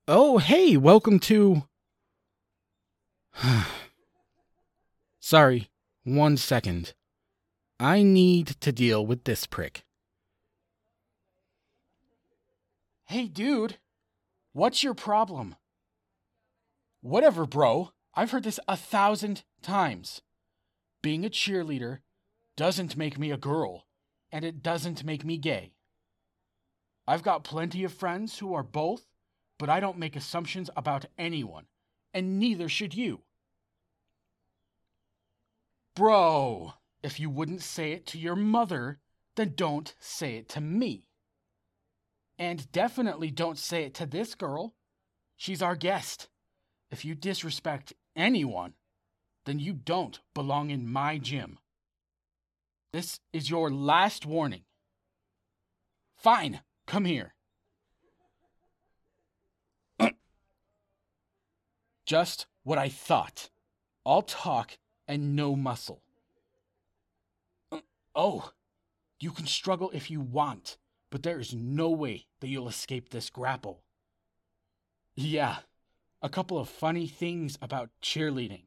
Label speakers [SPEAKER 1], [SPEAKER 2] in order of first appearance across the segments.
[SPEAKER 1] Oh, hey, welcome to... Sorry, 1 second. I need to deal with this prick. Hey, dude. What's your problem? Whatever, bro. I've heard this 1,000 times. Being a cheerleader doesn't make me a girl, and it doesn't make me gay. I've got plenty of friends who are both, but I don't make assumptions about anyone, and neither should you. Bro, if you wouldn't say it to your mother, then don't say it to me. And definitely don't say it to this girl. She's our guest. If you disrespect anyone, then you don't belong in my gym. This is your last warning. Fine, come here. Just what I thought. All talk and no muscle. Oh, you can struggle if you want, but there is no way that you'll escape this grapple. Yeah, a couple of funny things about cheerleading.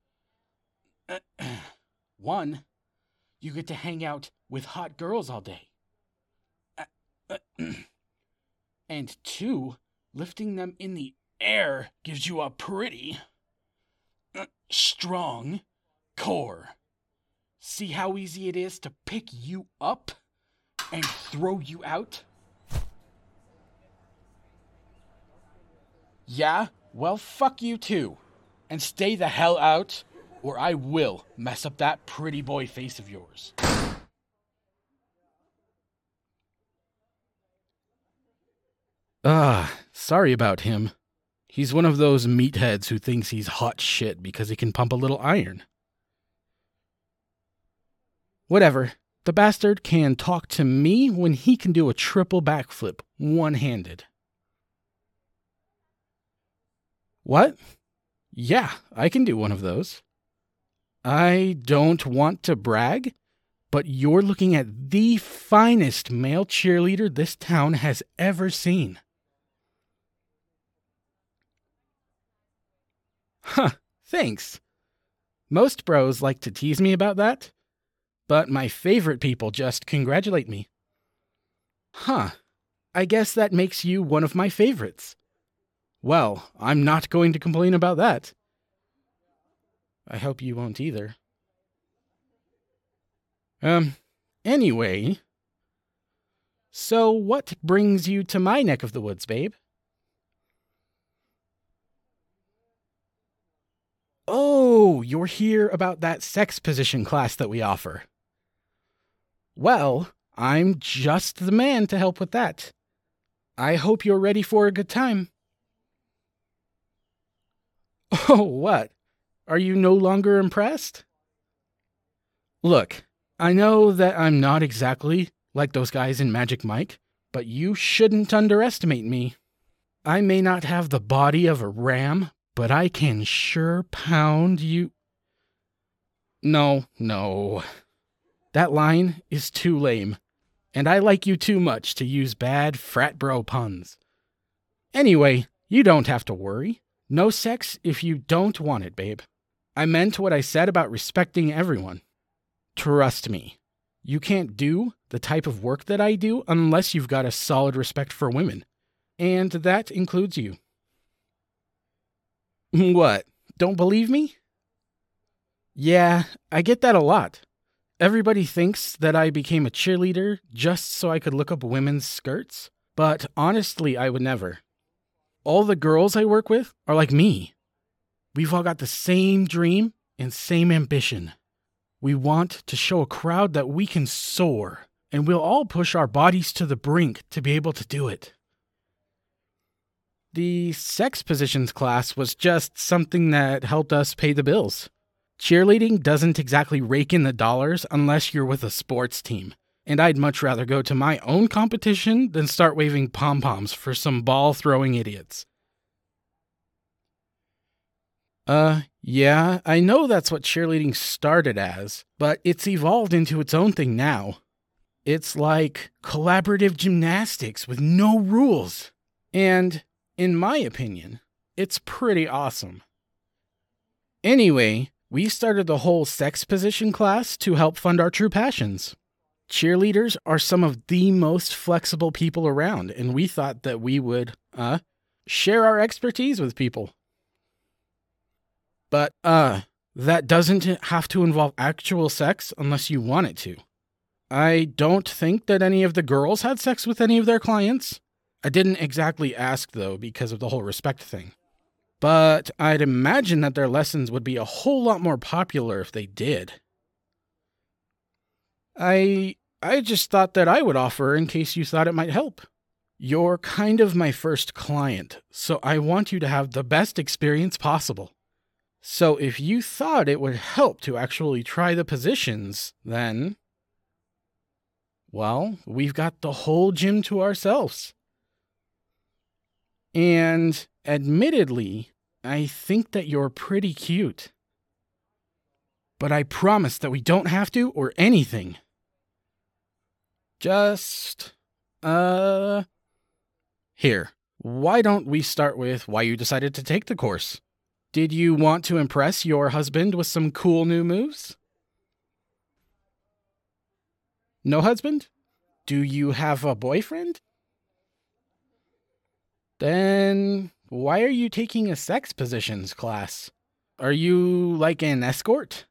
[SPEAKER 1] 1, you get to hang out with hot girls all day. And 2, lifting them in the air gives you a pretty strong core. See how easy it is to pick you up and throw you out? Yeah? Well, fuck you too. And stay the hell out, or I will mess up that pretty boy face of yours. Sorry about him. He's one of those meatheads who thinks he's hot shit because he can pump a little iron. Whatever. The bastard can talk to me when he can do a triple backflip one-handed. What? Yeah, I can do one of those. I don't want to brag, but you're looking at the finest male cheerleader this town has ever seen. Huh, thanks. Most bros like to tease me about that, but my favorite people just congratulate me. Huh, I guess that makes you one of my favorites. Well, I'm not going to complain about that. I hope you won't either. Anyway. So what brings you to my neck of the woods, babe? Oh, you're here about that sex position class that we offer. Well, I'm just the man to help with that. I hope you're ready for a good time. Oh, what? Are you no longer impressed? Look, I know that I'm not exactly like those guys in Magic Mike, but you shouldn't underestimate me. I may not have the body of a ram, but I can sure pound you. No. That line is too lame, and I like you too much to use bad frat bro puns. Anyway, you don't have to worry. No sex if you don't want it, babe. I meant what I said about respecting everyone. Trust me, you can't do the type of work that I do unless you've got a solid respect for women. And that includes you. What? Don't believe me? Yeah, I get that a lot. Everybody thinks that I became a cheerleader just so I could look up women's skirts, but honestly, I would never. All the girls I work with are like me. We've all got the same dream and same ambition. We want to show a crowd that we can soar, and we'll all push our bodies to the brink to be able to do it. The sex positions class was just something that helped us pay the bills. Cheerleading doesn't exactly rake in the dollars unless you're with a sports team, and I'd much rather go to my own competition than start waving pom-poms for some ball-throwing idiots. Yeah, I know that's what cheerleading started as, but it's evolved into its own thing now. It's like collaborative gymnastics with no rules. And in my opinion, it's pretty awesome. Anyway, we started the whole sex position class to help fund our true passions. Cheerleaders are some of the most flexible people around, and we thought that we would, share our expertise with people. But, that doesn't have to involve actual sex unless you want it to. I don't think that any of the girls had sex with any of their clients. I didn't exactly ask, though, because of the whole respect thing. But I'd imagine that their lessons would be a whole lot more popular if they did. I just thought that I would offer in case you thought it might help. You're kind of my first client, so I want you to have the best experience possible. So if you thought it would help to actually try the positions, then, well, we've got the whole gym to ourselves. And admittedly, I think that you're pretty cute. But I promise that we don't have to or anything. Just, here, why don't we start with why you decided to take the course? Did you want to impress your husband with some cool new moves? No husband? Do you have a boyfriend? Then why are you taking a sex positions class? Are you like an escort?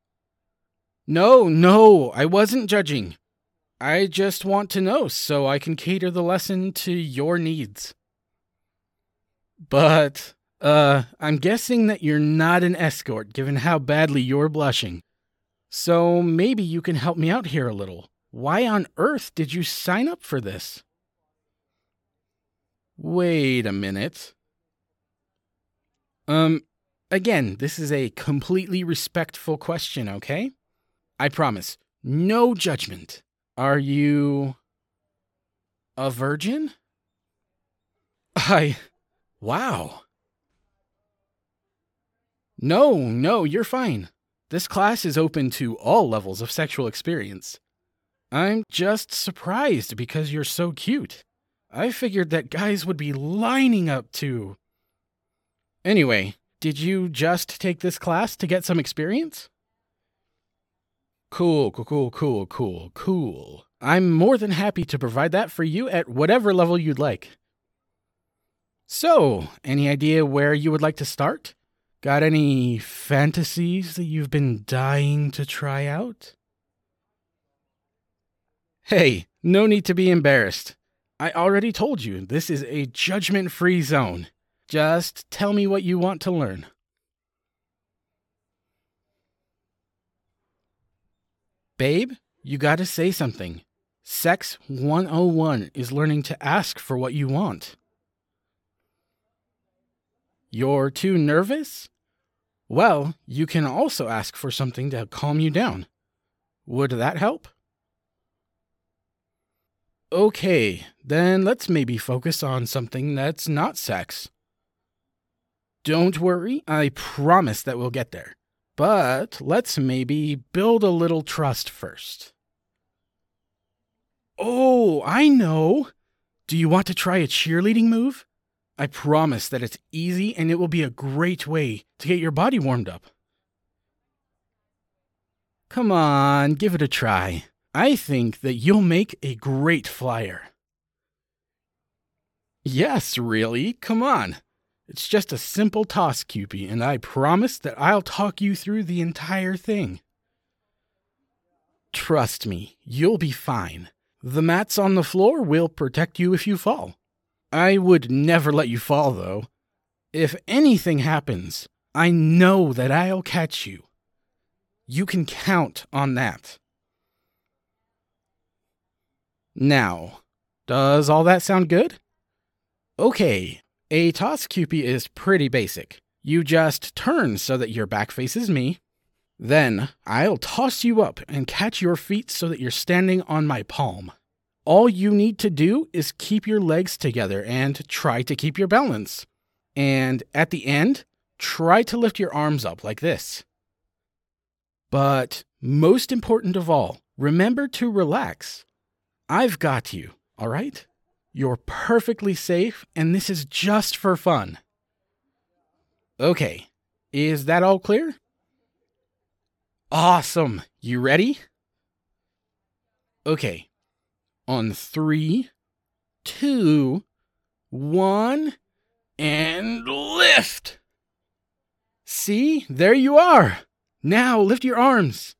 [SPEAKER 1] No, I wasn't judging. I just want to know so I can cater the lesson to your needs. But, I'm guessing that you're not an escort given how badly you're blushing. So maybe you can help me out here a little. Why on earth did you sign up for this? Wait a minute. Again, this is a completely respectful question, okay? I promise, no judgment. Are you a virgin? Wow. No, you're fine. This class is open to all levels of sexual experience. I'm just surprised because you're so cute. I figured that guys would be lining up to... Anyway, did you just take this class to get some experience? Cool. I'm more than happy to provide that for you at whatever level you'd like. So, any idea where you would like to start? Got any fantasies that you've been dying to try out? Hey, no need to be embarrassed. I already told you, this is a judgment-free zone. Just tell me what you want to learn. Babe, you gotta say something. Sex 101 is learning to ask for what you want. You're too nervous? Well, you can also ask for something to calm you down. Would that help? Okay, then let's maybe focus on something that's not sex. Don't worry, I promise that we'll get there. But let's maybe build a little trust first. Oh, I know! Do you want to try a cheerleading move? I promise that it's easy and it will be a great way to get your body warmed up. Come on, give it a try. I think that you'll make a great flyer. Yes, really? Come on. It's just a simple toss, Cupie, and I promise that I'll talk you through the entire thing. Trust me, you'll be fine. The mats on the floor will protect you if you fall. I would never let you fall, though. If anything happens, I know that I'll catch you. You can count on that. Now, does all that sound good? Okay, a toss Cupie is pretty basic. You just turn so that your back faces me. Then I'll toss you up and catch your feet so that you're standing on my palm. All you need to do is keep your legs together and try to keep your balance. And at the end, try to lift your arms up like this. But most important of all, remember to relax. I've got you, all right? You're perfectly safe, and this is just for fun. Okay, is that all clear? Awesome. You ready? Okay. On 3, 2, 1, and lift. See? There you are. Now lift your arms.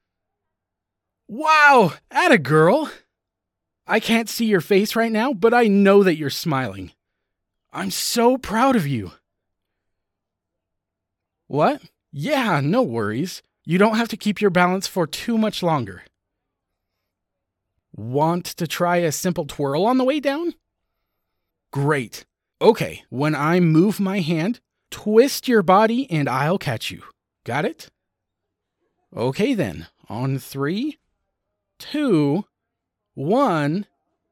[SPEAKER 1] Wow, atta girl. I can't see your face right now, but I know that you're smiling. I'm so proud of you. What? Yeah, no worries. You don't have to keep your balance for too much longer. Want to try a simple twirl on the way down? Great. Okay, when I move my hand, twist your body and I'll catch you. Got it? Okay then, on 3, 2, 1,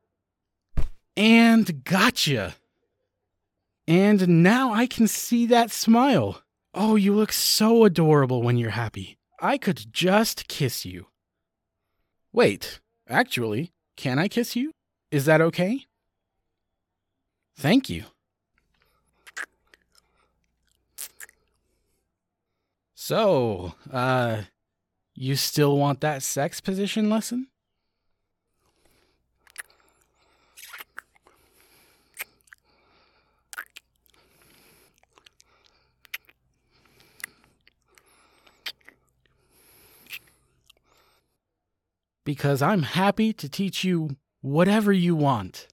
[SPEAKER 1] and gotcha. And now I can see that smile. Oh, you look so adorable when you're happy. I could just kiss you. Wait, actually, can I kiss you? Is that okay? Thank you. So, you still want that sex position lesson? Because I'm happy to teach you whatever you want.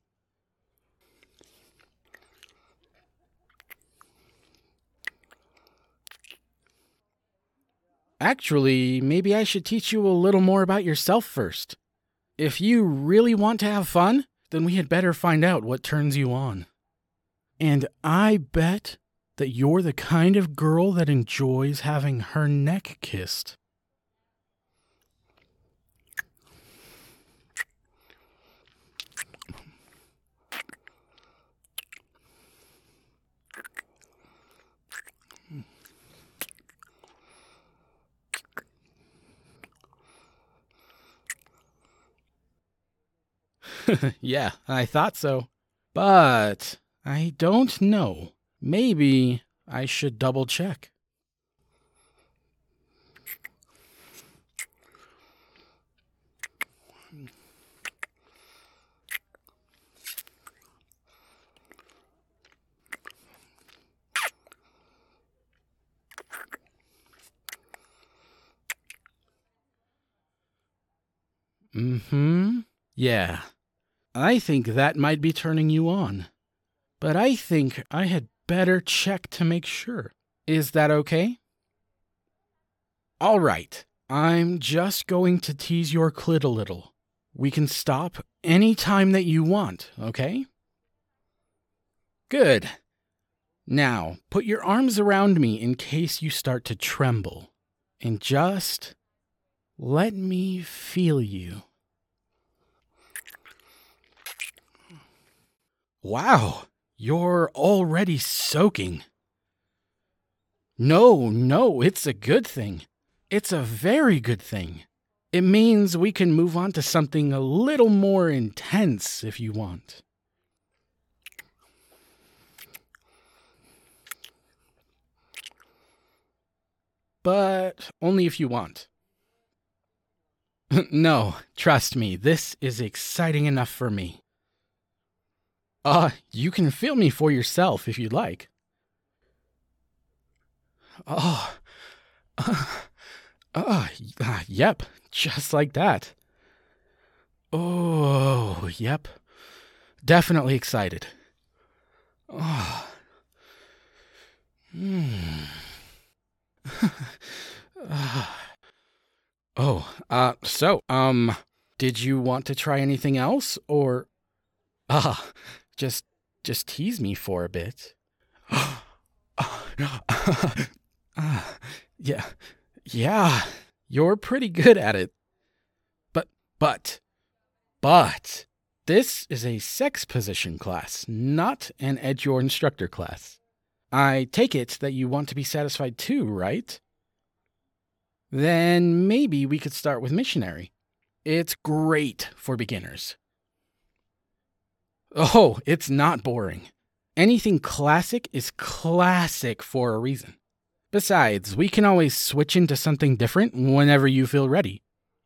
[SPEAKER 1] Actually, maybe I should teach you a little more about yourself first. If you really want to have fun, then we had better find out what turns you on. And I bet that you're the kind of girl that enjoys having her neck kissed. Yeah, I thought so. But I don't know. Maybe I should double check. Yeah. I think that might be turning you on. But I think I had better check to make sure. Is that okay? All right. I'm just going to tease your clit a little. We can stop any time that you want, okay? Good. Now, put your arms around me in case you start to tremble. And just let me feel you. Wow, you're already soaking. No, it's a good thing. It's a very good thing. It means we can move on to something a little more intense if you want. But only if you want. No, trust me, this is exciting enough for me. You can feel me for yourself if you'd like. Yep, just like that. Oh, yep. Definitely excited. Did you want to try anything else, or, just tease me for a bit? Yeah, you're pretty good at it. But, this is a sex position class, not an Edge Your Instructor class. I take it that you want to be satisfied too, right? Then maybe we could start with missionary. It's great for beginners. Oh, it's not boring. Anything classic is classic for a reason. Besides, we can always switch into something different whenever you feel ready.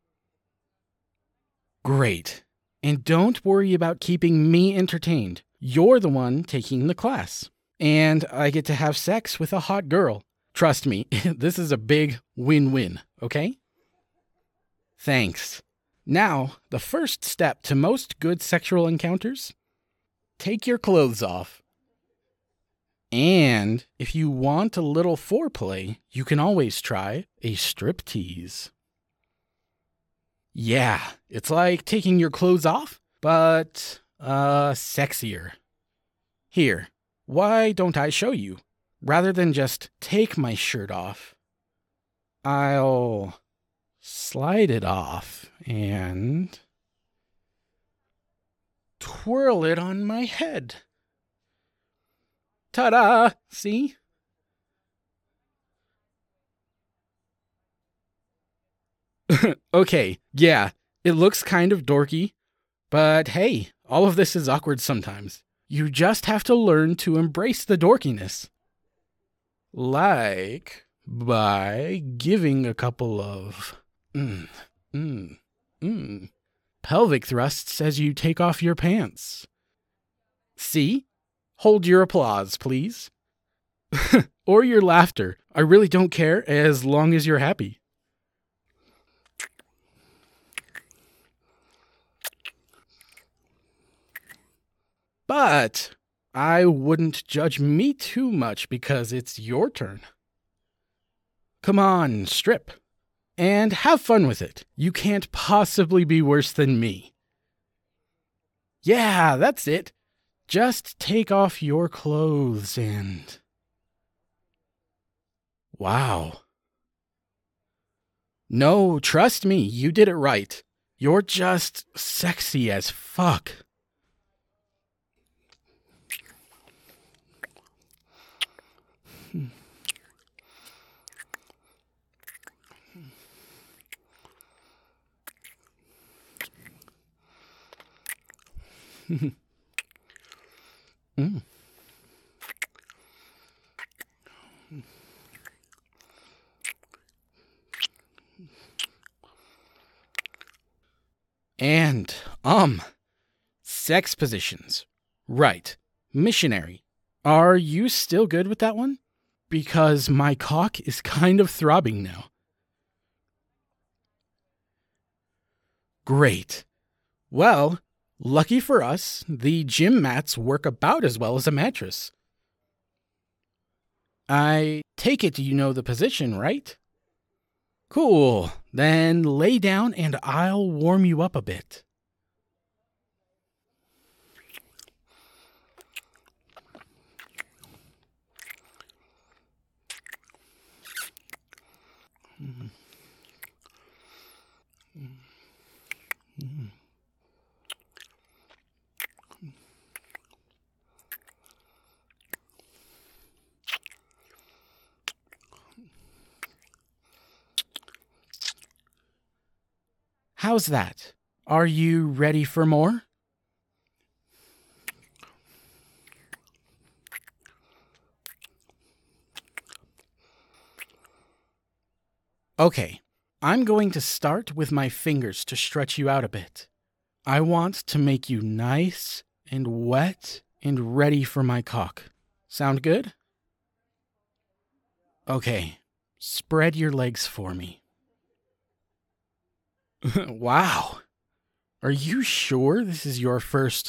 [SPEAKER 1] Great. And don't worry about keeping me entertained. You're the one taking the class. And I get to have sex with a hot girl. Trust me, this is a big win-win, okay? Thanks. Now, the first step to most good sexual encounters? Take your clothes off. And if you want a little foreplay, you can always try a striptease. Yeah, it's like taking your clothes off, but sexier. Here, why don't I show you? Rather than just take my shirt off, I'll slide it off and twirl it on my head. Ta-da! See? Okay, yeah, it looks kind of dorky, but hey, all of this is awkward sometimes. You just have to learn to embrace the dorkiness. Like by giving a couple of pelvic thrusts as you take off your pants. See? Hold your applause, please. Or your laughter. I really don't care as long as you're happy. But I wouldn't judge me too much because it's your turn. Come on, strip. And have fun with it. You can't possibly be worse than me. Yeah, that's it. Just take off your clothes and... Wow. No, trust me, you did it right. You're just sexy as fuck. And, sex positions. Right. Missionary. Are you still good with that one? Because my cock is kind of throbbing now. Great. Well, lucky for us, the gym mats work about as well as a mattress. I take it you know the position, right? Cool. Then lay down and I'll warm you up a bit. How's that? Are you ready for more? Okay, I'm going to start with my fingers to stretch you out a bit. I want to make you nice and wet and ready for my cock. Sound good? Okay, spread your legs for me. Wow. Are you sure this is your first...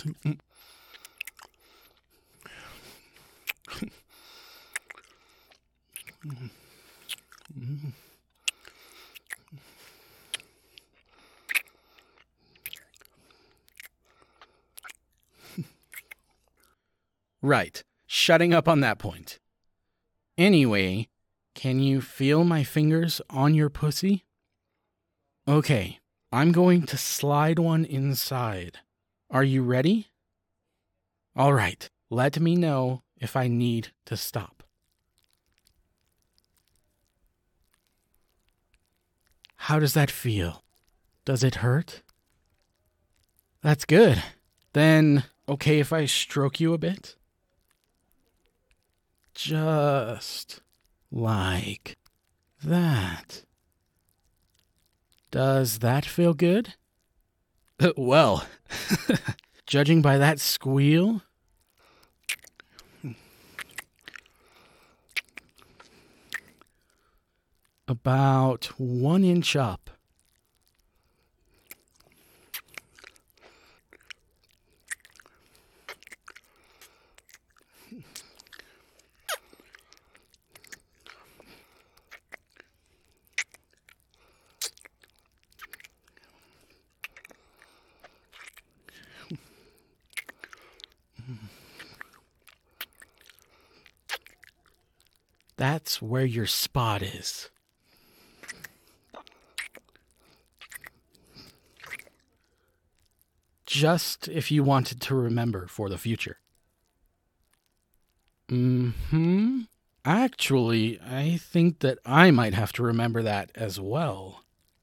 [SPEAKER 1] Right, shutting up on that point. Anyway, can you feel my fingers on your pussy? Okay, I'm going to slide one inside. Are you ready? All right, let me know if I need to stop. How does that feel? Does it hurt? That's good. Then okay if I stroke you a bit? Just like that. Does that feel good? Well, judging by that squeal, about 1 inch up. That's where your spot is. Just if you wanted to remember for the future. Actually, I think that I might have to remember that as well.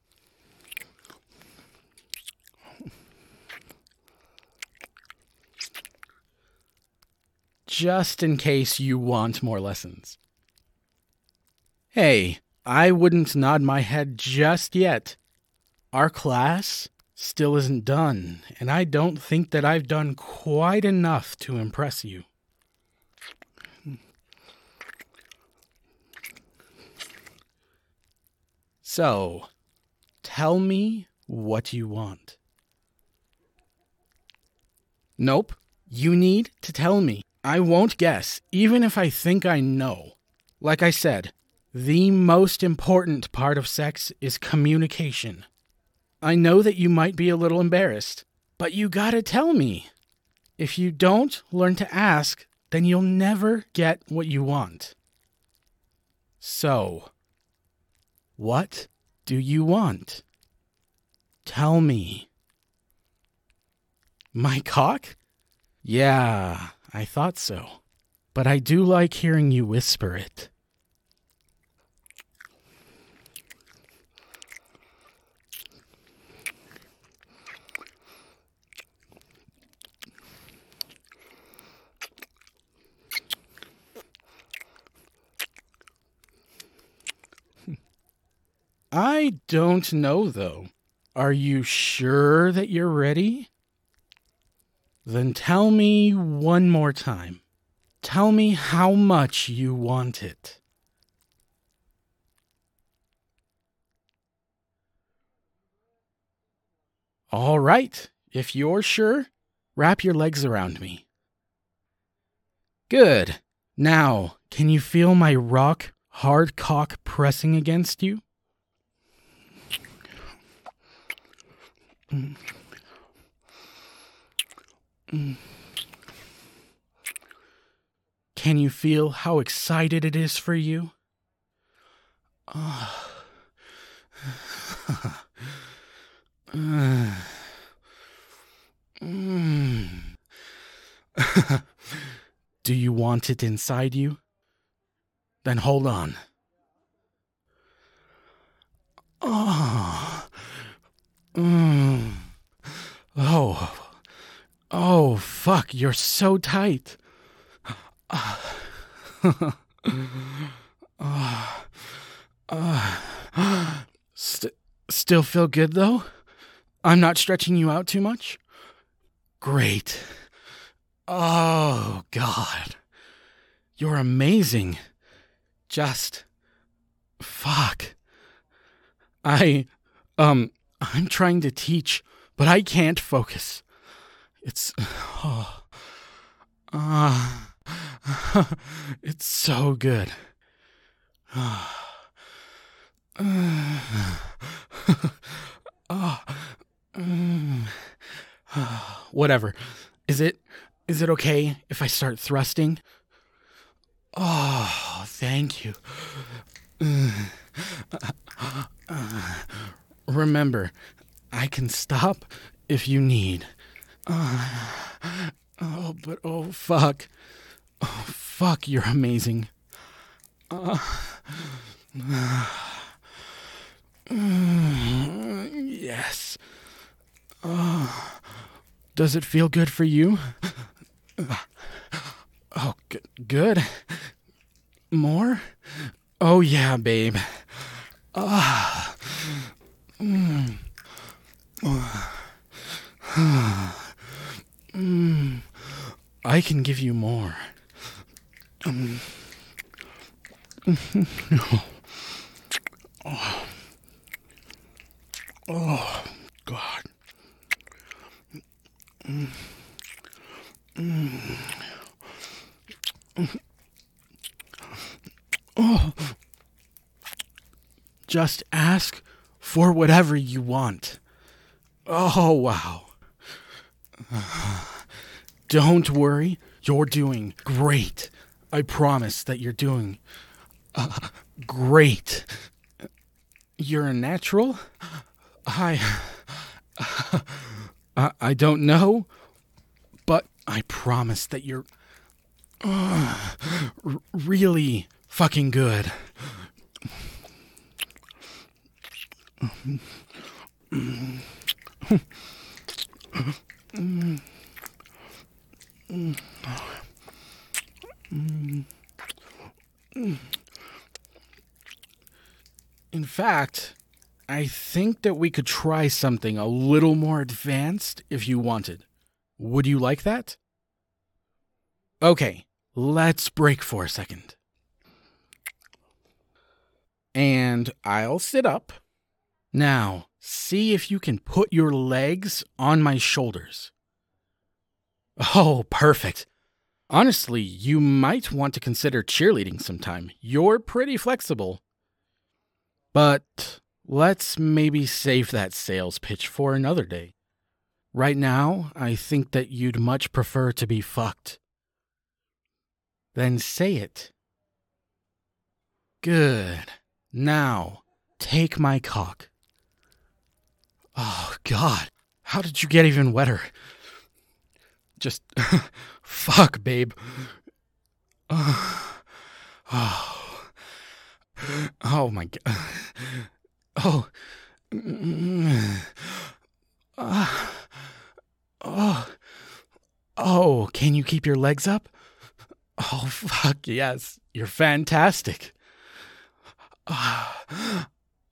[SPEAKER 1] Just in case you want more lessons. Hey, I wouldn't nod my head just yet. Our class still isn't done, and I don't think that I've done quite enough to impress you. So, tell me what you want. Nope, you need to tell me. I won't guess, even if I think I know. Like I said, the most important part of sex is communication. I know that you might be a little embarrassed, but you gotta tell me. If you don't learn to ask, then you'll never get what you want. So, what do you want? Tell me. My cock? Yeah, I thought so. But I do like hearing you whisper it. I don't know, though. Are you sure that you're ready? Then tell me one more time. Tell me how much you want it. All right, if you're sure, wrap your legs around me. Good. Now, can you feel my rock hard cock pressing against you? Can you feel how excited it is for you? Do you want it inside you? Then hold on. Oh, fuck, you're so tight. Still feel good, though? I'm not stretching you out too much? Great. Oh, God. You're amazing. Just... fuck. I'm trying to teach, but I can't focus. It's... it's so good. Whatever. Is it okay if I start thrusting? Oh, thank you. Remember, I can stop if you need. Oh, fuck. Oh, fuck, you're amazing. Yes. Does it feel good for you? Oh, good. More? Oh, yeah, babe. Ah. I can give you more. Oh, God. Oh. Just ask for whatever you want. Oh, wow. Don't worry. You're doing great. I promise that you're doing great. You're a natural? I don't know, but I promise that you're really fucking good. In fact, I think that we could try something a little more advanced if you wanted. Would you like that? Okay, let's break for a second. And I'll sit up. Now, see if you can put your legs on my shoulders. Oh, perfect. Honestly, you might want to consider cheerleading sometime. You're pretty flexible. But let's maybe save that sales pitch for another day. Right now, I think that you'd much prefer to be fucked. Then say it. Good. Now, take my cock. Oh, God. How did you get even wetter? Just fuck, babe. Oh my God. Oh. Oh, can you keep your legs up? Oh, fuck, yes. You're fantastic. How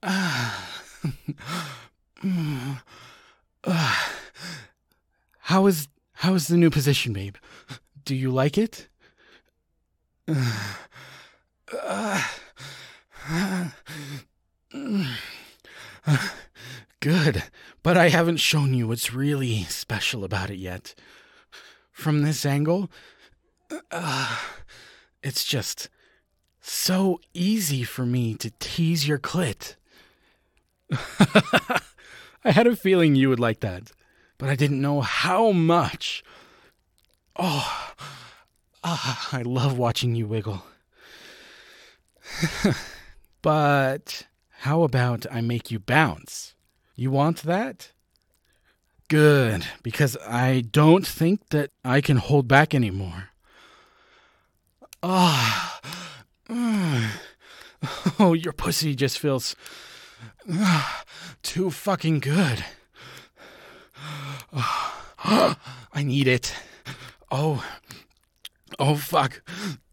[SPEAKER 1] is the new position, babe? Do you like it? Good, but I haven't shown you what's really special about it yet. From this angle, it's just so easy for me to tease your clit. I had a feeling you would like that, but I didn't know how much. Oh, I love watching you wiggle. But how about I make you bounce? You want that? Good, because I don't think that I can hold back anymore. Oh, your pussy just feels too fucking good. I need it. Oh, fuck.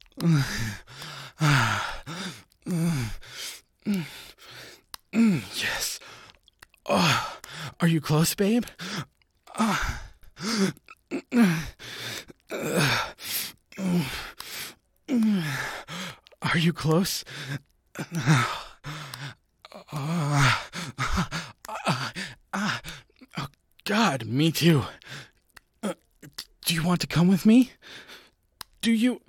[SPEAKER 1] Yes. Are you close, babe? Are you close? Oh, God, me too. Do you want to come with me? Do you?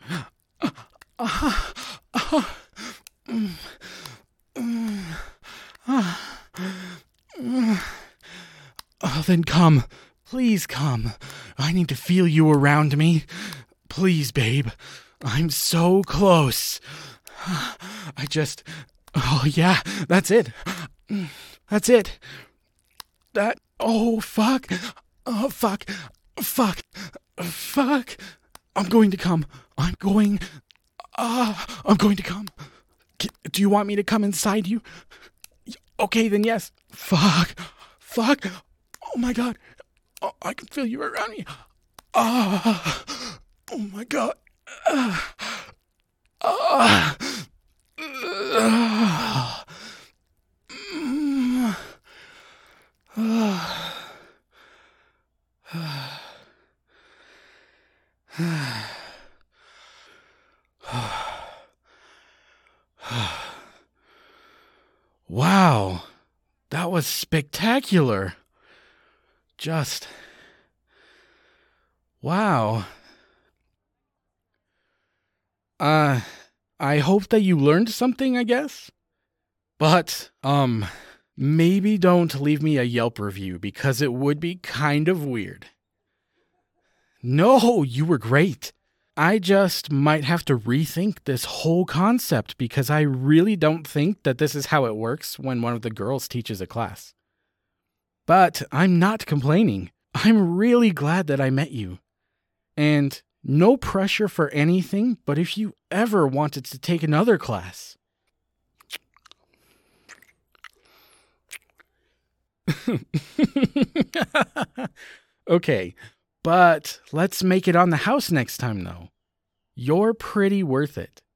[SPEAKER 1] Oh, then come. Please come. I need to feel you around me. Please, babe. I'm so close. Oh, yeah, that's it. That's it. Oh, fuck. Oh, fuck. Fuck. Fuck. I'm going to come. I'm going to come. Do you want me to come inside you? Okay, then yes. Fuck. Oh my God. Oh, I can feel you around me. Oh my God. Ah. Wow, that was spectacular. Just wow. I hope that you learned something, I guess. But, maybe don't leave me a Yelp review because it would be kind of weird. No, you were great. I just might have to rethink this whole concept because I really don't think that this is how it works when one of the girls teaches a class. But I'm not complaining. I'm really glad that I met you. And no pressure for anything, but if you ever wanted to take another class. Okay, but let's make it on the house next time, though. You're pretty worth it.